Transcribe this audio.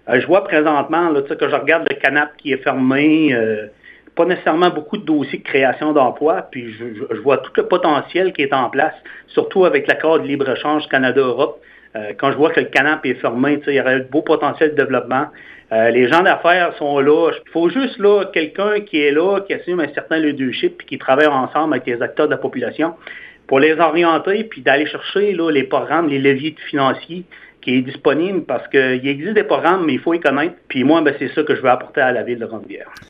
Je vois présentement là, que je regarde le Canap qui est fermé, pas nécessairement beaucoup de dossiers de création d'emplois, puis je vois tout le potentiel qui est en place, surtout avec l'accord de libre-échange Canada-Europe. Quand je vois que le Canap est fermé, il y aurait de beau potentiel de développement. Les gens d'affaires sont là. Il faut juste là quelqu'un qui est là, qui assume un certain leadership et qui travaille ensemble avec les acteurs de la population pour les orienter puis d'aller chercher là, les programmes, les leviers financiers qui est disponible parce qu'il existe des programmes, mais il faut les connaître. Puis moi, c'est ça que je veux apporter à la ville de Grande-Rivière.